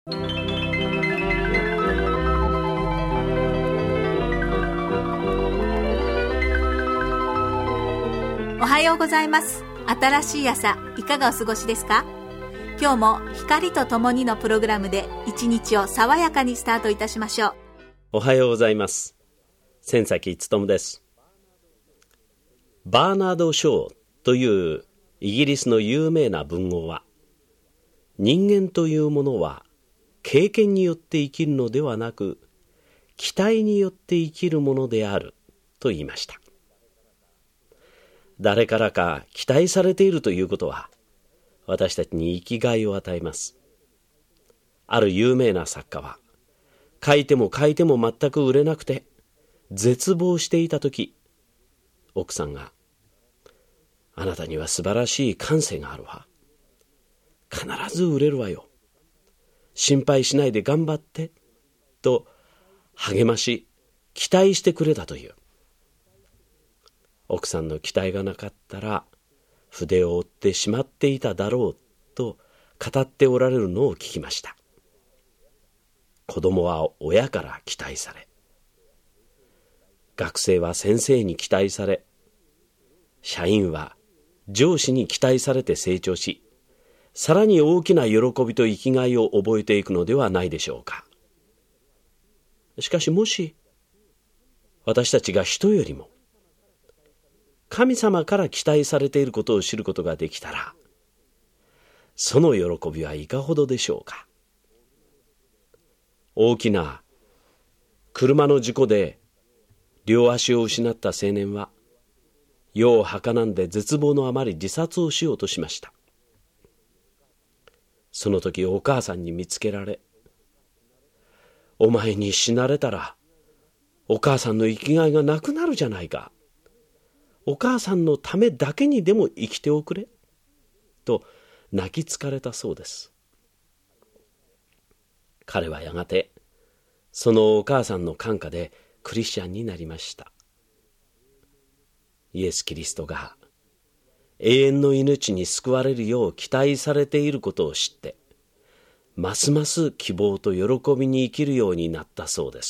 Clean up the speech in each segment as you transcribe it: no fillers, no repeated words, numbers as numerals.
おはようございます。新しい朝、いかがお過ごしですか？今日も光とともにのプログラムで一日を爽やかにスタートいたしましょう。 おはようございます。千崎勉です。バーナード・ショーというイギリスの有名な文豪は、人間というものは経験によって生きるのではなく、期待によって生きるものであると言いました。誰からか期待されているということは、私たちに生きがいを与えます。ある有名な作家は、書いても書いても全く売れなくて、絶望していたとき、奥さんが、あなたには素晴らしい感性があるわ。必ず売れるわよ。心配しないで頑張って、と励まし、期待してくれたという。奥さんの期待がなかったら筆を折ってしまっていただろうと語っておられるのを聞きました。子供は親から期待され、学生は先生に期待され、社員は上司に期待されて成長し、さらに大きな喜びと生きがいを覚えていくのではないでしょうか。しかしもし私たちが人よりも神様から期待されていることを知ることができたら、その喜びはいかほどでしょうか。大きな車の事故で両足を失った青年は、世を儚んで絶望のあまり自殺をしようとしました。その時お母さんに見つけられ、お前に死なれたらお母さんの生きがいがなくなるじゃないか。お母さんのためだけにでも生きておくれ、と泣きつかれたそうです。彼はやがてそのお母さんの感化でクリスチャンになりました。イエス・キリストが永遠の命に救われるよう期待されていることを知って、ますます希望と喜びに生きるようになったそうです。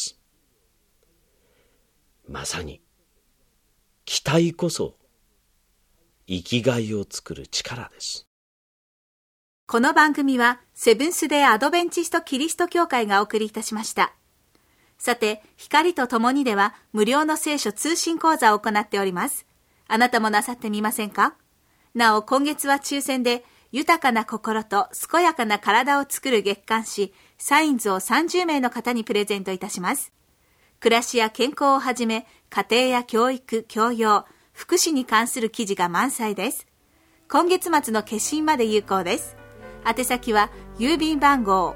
まさに期待こそ生きがいを作る力です。 この番組はセブンスデーアドベンチストキリスト教会がお送りいたしました。さて、光とともにでは無料の聖書通信講座を行っております。あなたもなさってみませんか？なお、今月は抽選で豊かな心と健やかな体を作る月刊誌サインズを30名の方にプレゼントいたします。暮らしや健康をはじめ、家庭や教育、教養、福祉に関する記事が満載です。今月末の決心まで有効です。宛先は郵便番号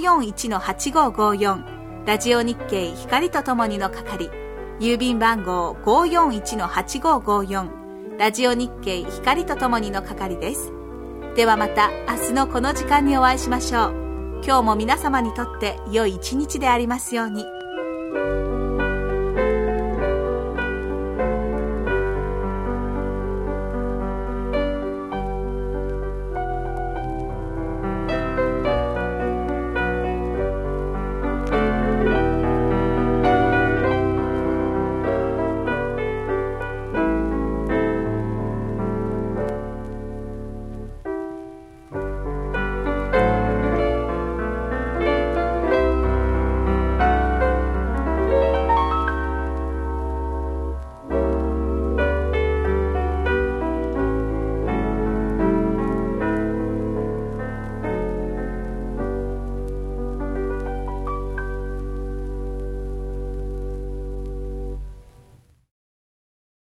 541-8554 ラジオ日経光とともにの係、郵便番号 541-8554 ラジオ日経光とともにの係です。ではまた明日のこの時間にお会いしましょう。今日も皆様にとって良い一日でありますように。